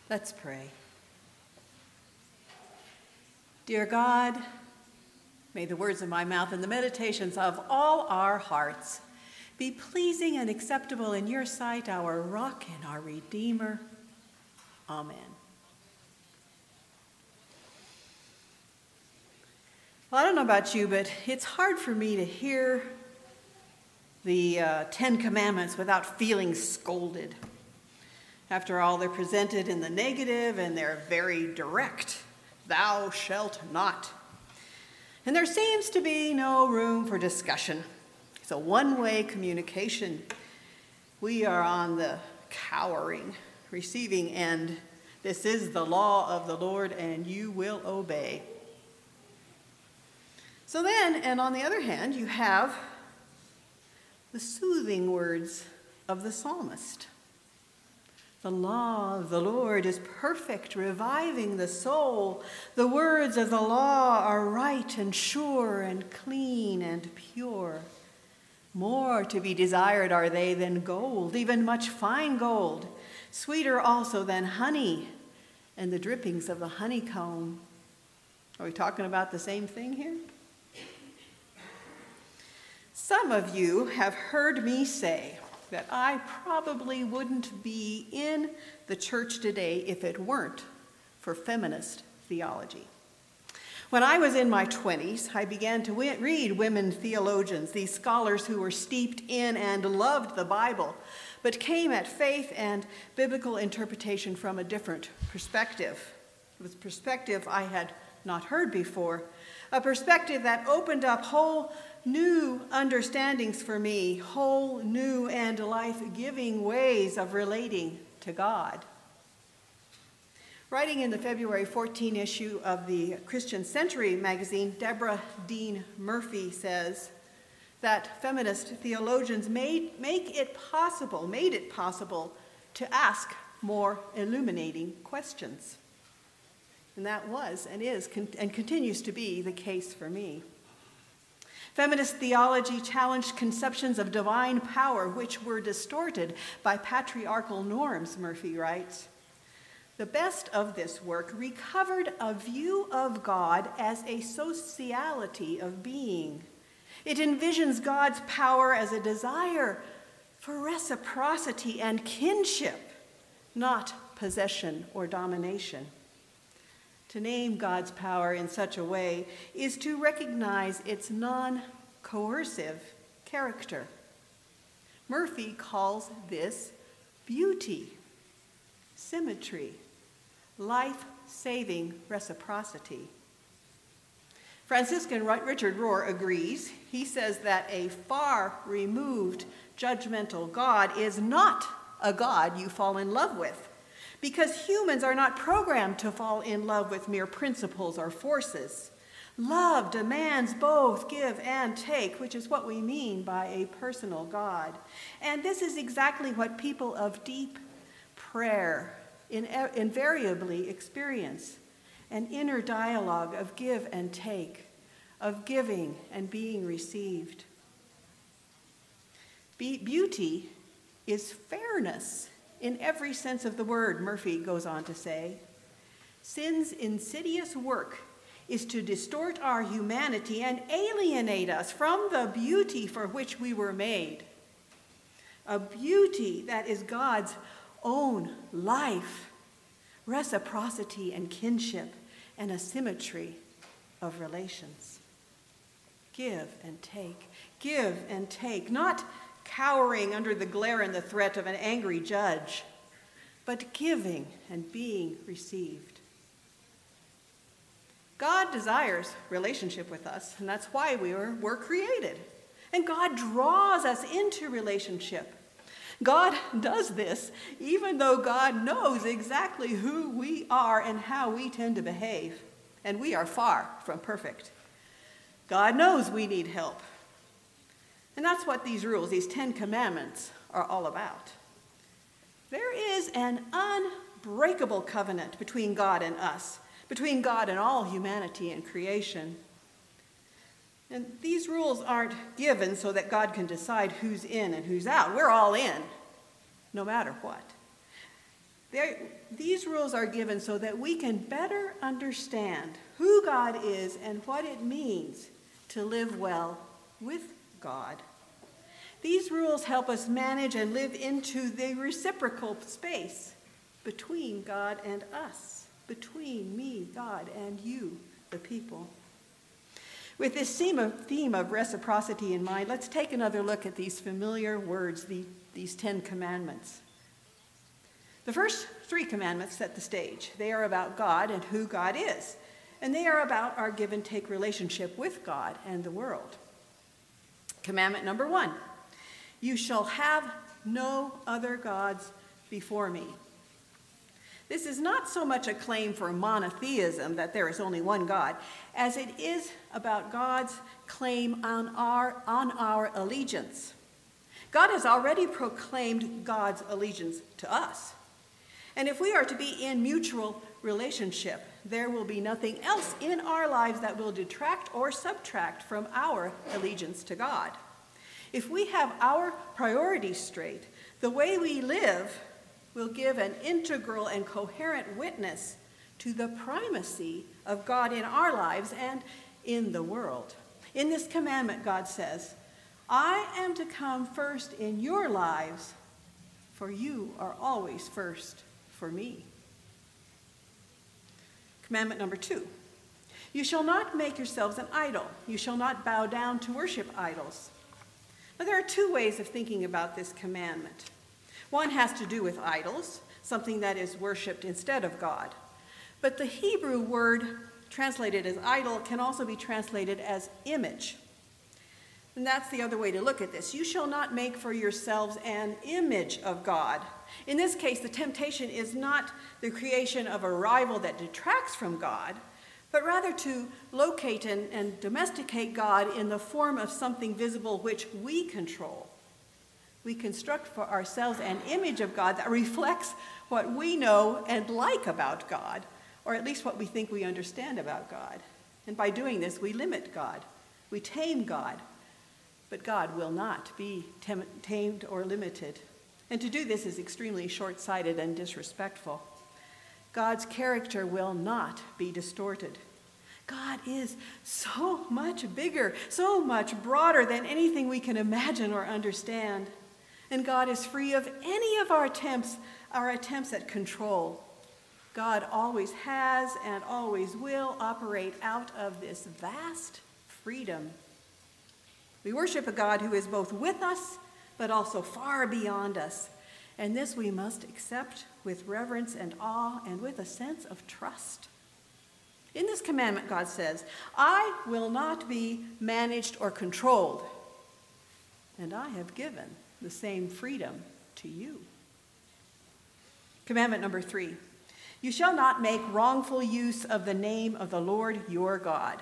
Let's pray. Dear God, may the words of my mouth and the meditations of all our hearts be pleasing and acceptable in your sight, our rock and our Redeemer. Amen. Well, I don't know about you, but it's hard for me to hear the Ten Commandments without feeling scolded. After all, they're presented in the negative and they're very direct. Thou shalt not. And there seems to be no room for discussion. It's a one-way communication. We are on the cowering, receiving end. This is the law of the Lord, and you will obey. So then, and on the other hand, you have the soothing words of the psalmist. The law of the Lord is perfect, reviving the soul. The words of the law are right and sure and clean and pure. More to be desired are they than gold, even much fine gold, sweeter also than honey and the drippings of the honeycomb. Are we talking about the same thing here? Some of you have heard me say that I probably wouldn't be in the church today if it weren't for feminist theology. When I was in my 20s, I began to read women theologians, these scholars who were steeped in and loved the Bible, but came at faith and biblical interpretation from a different perspective. It was a perspective I had not heard before, a perspective that opened up whole new understandings for me, whole new and life-giving ways of relating to God. Writing in the February 14 issue of the Christian Century magazine, Deborah Dean Murphy says that feminist theologians made it possible to ask more illuminating questions. And that was and is and continues to be the case for me. Feminist theology challenged conceptions of divine power which were distorted by patriarchal norms, Murphy writes. The best of this work recovered a view of God as a sociality of being. It envisions God's power as a desire for reciprocity and kinship, not possession or domination. To name God's power in such a way is to recognize its non-coercive character. Murphy calls this beauty, symmetry, life-saving reciprocity. Franciscan Richard Rohr agrees. He says that a far-removed judgmental God is not a God you fall in love with, because humans are not programmed to fall in love with mere principles or forces. Love demands both give and take, which is what we mean by a personal God. And this is exactly what people of deep prayer invariably experience, an inner dialogue of give and take, of giving and being received. Beauty is fairness in every sense of the word, Murphy goes on to say. Sin's insidious work is to distort our humanity and alienate us from the beauty for which we were made. A beauty that is God's own life, reciprocity and kinship, and a symmetry of relations. Give and take, not cowering under the glare and the threat of an angry judge, but giving and being received. God desires relationship with us, and that's why we were created. And God draws us into relationship. God does this even though God knows exactly who we are and how we tend to behave, and we are far from perfect. God knows we need help. And that's what these rules, these 10 commandments, are all about. There is an unbreakable covenant between God and us, between God and all humanity and creation. And these rules aren't given so that God can decide who's in and who's out. We're all in, no matter what. These rules are given so that we can better understand who God is and what it means to live well with God. These rules help us manage and live into the reciprocal space between God and us, between me, God, and you, the people. With this theme of reciprocity in mind, let's take another look at these familiar words, these 10 commandments. The first 3 commandments set the stage. They are about God and who God is, and they are about our give and take relationship with God and the world. Commandment number 1, you shall have no other gods before me. This is not so much a claim for monotheism, that there is only one God, as it is about God's claim on our allegiance. God has already proclaimed God's allegiance to us. And if we are to be in mutual relationship, there will be nothing else in our lives that will detract or subtract from our allegiance to God. If we have our priorities straight, the way we live will give an integral and coherent witness to the primacy of God in our lives and in the world. In this commandment, God says, I am to come first in your lives, for you are always first for me. Commandment number 2, you shall not make yourselves an idol. You shall not bow down to worship idols. Now, there are 2 ways of thinking about this commandment. One has to do with idols, something that is worshipped instead of God. But the Hebrew word translated as idol can also be translated as image. And that's the other way to look at this. You shall not make for yourselves an image of God. In this case, the temptation is not the creation of a rival that detracts from God, but rather to locate and domesticate God in the form of something visible which we control. We construct for ourselves an image of God that reflects what we know and like about God, or at least what we think we understand about God. And by doing this, we limit God. We tame God. But God will not be tamed or limited. And to do this is extremely short-sighted and disrespectful. God's character will not be distorted. God is so much bigger, so much broader than anything we can imagine or understand. And God is free of any of our attempts at control. God always has and always will operate out of this vast freedom. We worship a God who is both with us, but also far beyond us. And this we must accept with reverence and awe and with a sense of trust. In this commandment, God says, I will not be managed or controlled, and I have given the same freedom to you. Commandment number 3, you shall not make wrongful use of the name of the Lord your God.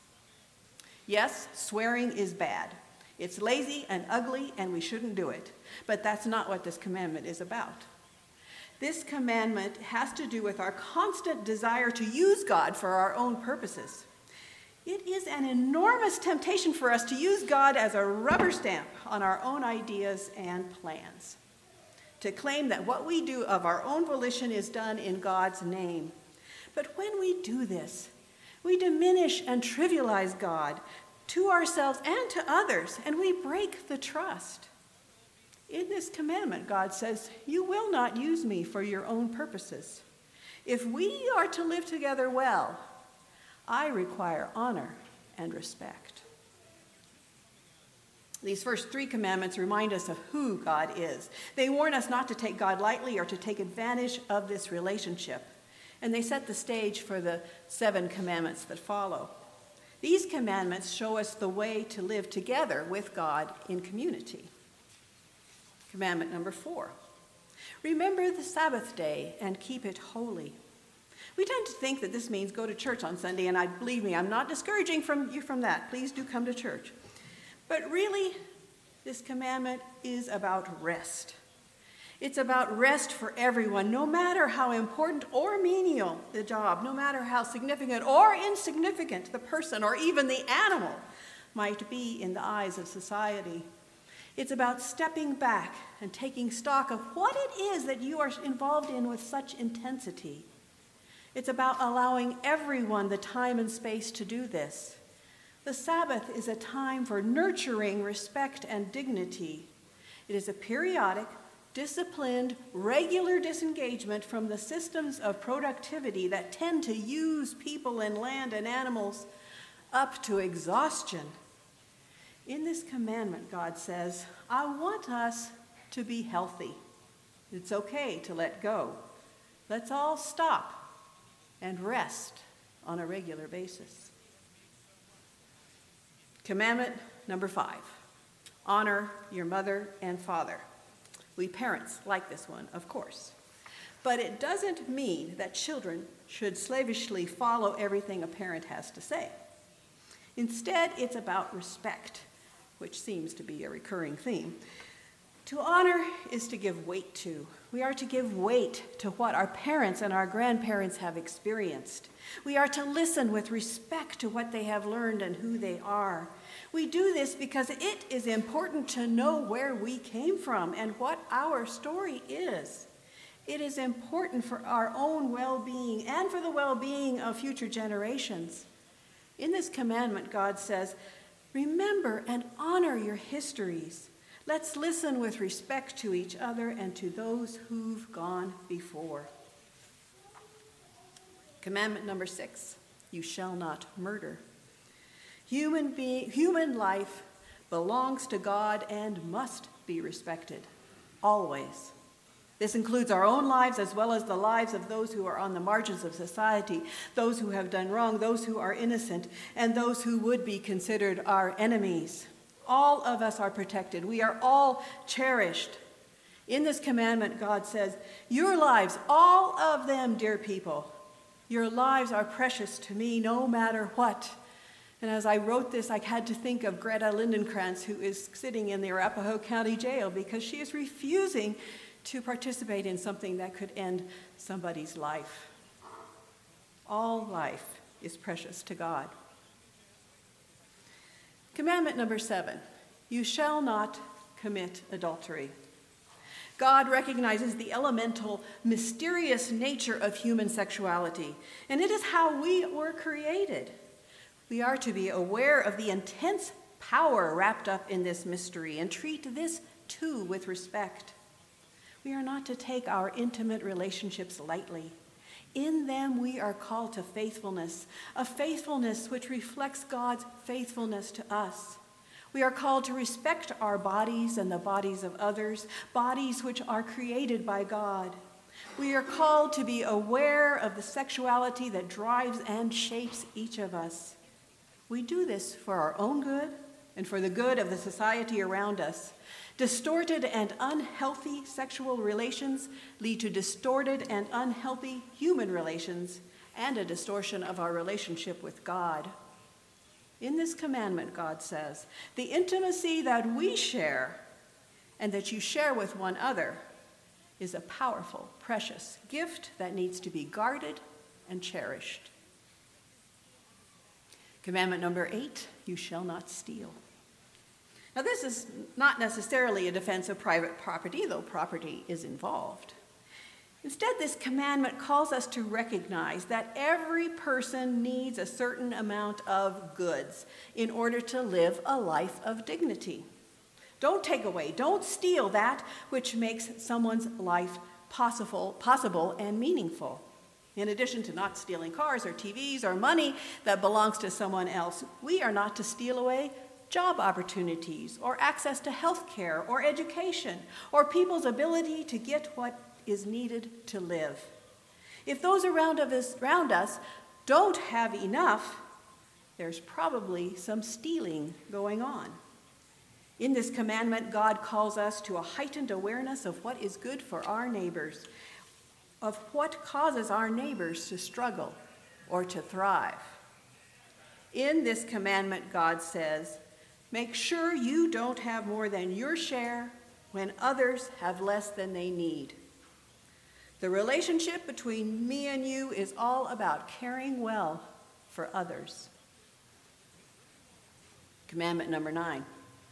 Yes, swearing is bad. It's lazy and ugly, and we shouldn't do it. But that's not what this commandment is about. This commandment has to do with our constant desire to use God for our own purposes. It is an enormous temptation for us to use God as a rubber stamp on our own ideas and plans, to claim that what we do of our own volition is done in God's name. But when we do this, we diminish and trivialize God to ourselves and to others, and we break the trust. In this commandment, God says, you will not use me for your own purposes. If we are to live together well, I require honor and respect. These first 3 commandments remind us of who God is. They warn us not to take God lightly or to take advantage of this relationship. And they set the stage for the 7 commandments that follow. These commandments show us the way to live together with God in community. Commandment number 4, remember the Sabbath day and keep it holy. We tend to think that this means go to church on Sunday, and believe me, I'm not discouraging you from that. Please do come to church. But really, this commandment is about rest. It's about rest for everyone, no matter how important or menial the job, no matter how significant or insignificant the person or even the animal might be in the eyes of society. It's about stepping back and taking stock of what it is that you are involved in with such intensity. It's about allowing everyone the time and space to do this. The Sabbath is a time for nurturing respect and dignity. It is a periodic, disciplined, regular disengagement from the systems of productivity that tend to use people and land and animals up to exhaustion. In this commandment, God says, I want us to be healthy. It's okay to let go. Let's all stop and rest on a regular basis. Commandment number 5, honor your mother and father. We parents like this one, of course. But it doesn't mean that children should slavishly follow everything a parent has to say. Instead, it's about respect, which seems to be a recurring theme. To honor is to give weight to. We are to give weight to what our parents and our grandparents have experienced. We are to listen with respect to what they have learned and who they are. We do this because it is important to know where we came from and what our story is. It is important for our own well-being and for the well-being of future generations. In this commandment, God says, remember and honor your histories. Let's listen with respect to each other and to those who've gone before. Commandment number 6, you shall not murder. Human life belongs to God and must be respected, always. This includes our own lives as well as the lives of those who are on the margins of society, those who have done wrong, those who are innocent, and those who would be considered our enemies. All of us are protected. We are all cherished. In this commandment, God says, your lives, all of them, dear people, your lives are precious to me no matter what. And as I wrote this, I had to think of Greta Lindenkrantz, who is sitting in the Arapahoe County Jail because she is refusing to participate in something that could end somebody's life. All life is precious to God. Commandment number 7, you shall not commit adultery. God recognizes the elemental, mysterious nature of human sexuality, and it is how we were created. We are to be aware of the intense power wrapped up in this mystery and treat this too with respect. We are not to take our intimate relationships lightly. In them we are called to faithfulness, a faithfulness which reflects God's faithfulness to us. We are called to respect our bodies and the bodies of others, bodies which are created by God. We are called to be aware of the sexuality that drives and shapes each of us. We do this for our own good and for the good of the society around us. Distorted and unhealthy sexual relations lead to distorted and unhealthy human relations and a distortion of our relationship with God. In this commandment, God says, the intimacy that we share and that you share with one another is a powerful, precious gift that needs to be guarded and cherished. Commandment number 8, you shall not steal. Now, this is not necessarily a defense of private property, though property is involved. Instead, this commandment calls us to recognize that every person needs a certain amount of goods in order to live a life of dignity. Don't take away, don't steal that which makes someone's life possible and meaningful. In addition to not stealing cars or TVs or money that belongs to someone else, we are not to steal away job opportunities or access to health care or education or people's ability to get what is needed to live. If those around us don't have enough, there's probably some stealing going on. In this commandment, God calls us to a heightened awareness of what is good for our neighbors, of what causes our neighbors to struggle or to thrive. In this commandment, God says, make sure you don't have more than your share when others have less than they need. The relationship between me and you is all about caring well for others. Commandment number 9.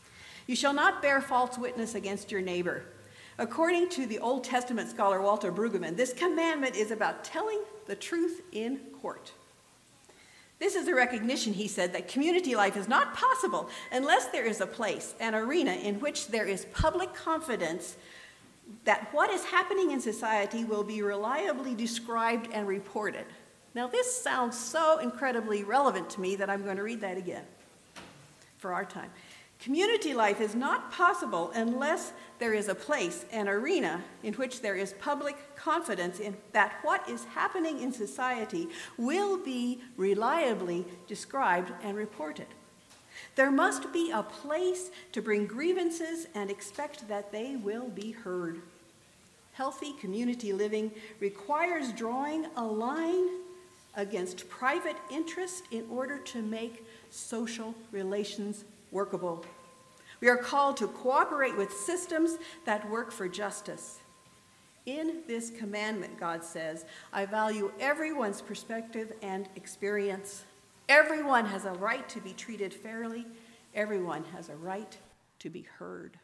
You shall not bear false witness against your neighbor. According to the Old Testament scholar Walter Brueggemann, this commandment is about telling the truth in court. This is a recognition, he said, that community life is not possible unless there is a place, an arena in which there is public confidence that what is happening in society will be reliably described and reported. Now, this sounds so incredibly relevant to me that I'm going to read that again for our time. Community life is not possible unless there is a place, an arena, in which there is public confidence in that what is happening in society will be reliably described and reported. There must be a place to bring grievances and expect that they will be heard. Healthy community living requires drawing a line against private interest in order to make social relations workable. We are called to cooperate with systems that work for justice. In this commandment, God says, I value everyone's perspective and experience. Everyone has a right to be treated fairly. Everyone has a right to be heard.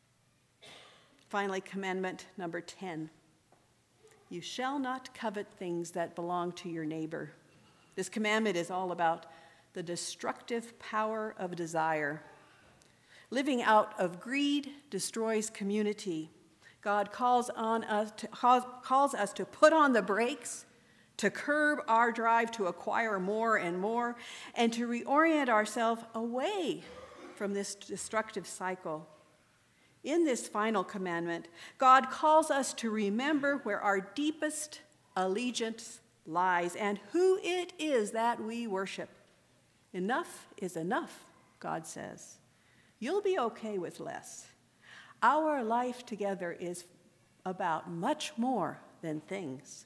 Finally, commandment number 10. You shall not covet things that belong to your neighbor. This commandment is all about the destructive power of desire. Living out of greed destroys community. God calls us to put on the brakes, to curb our drive to acquire more and more, and to reorient ourselves away from this destructive cycle. In this final commandment, God calls us to remember where our deepest allegiance lies and who it is that we worship. Enough is enough, God says. You'll be okay with less. Our life together is about much more than things.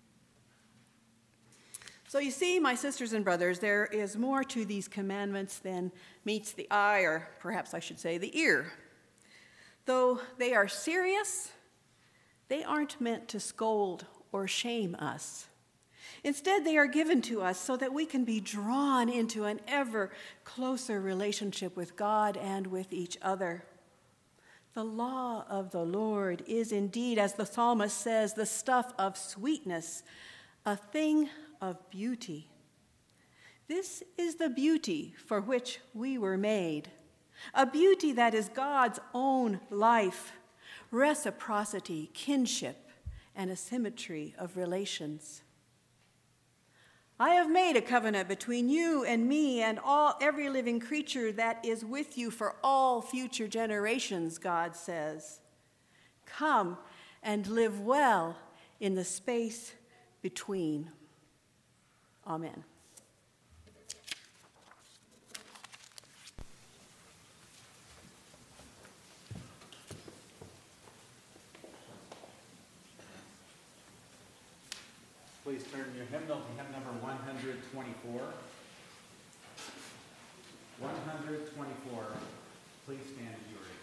So you see, my sisters and brothers, there is more to these commandments than meets the eye, or perhaps I should say the ear. Though they are serious, they aren't meant to scold or shame us. Instead, they are given to us so that we can be drawn into an ever closer relationship with God and with each other. The law of the Lord is indeed, as the psalmist says, the stuff of sweetness, a thing of beauty. This is the beauty for which we were made, a beauty that is God's own life, reciprocity, kinship, and a symmetry of relations. I have made a covenant between you and me and every living creature that is with you for all future generations, God says. Come and live well in the space between. Amen. Please turn your hymnal to hymn number 124. 124. Please stand as you are.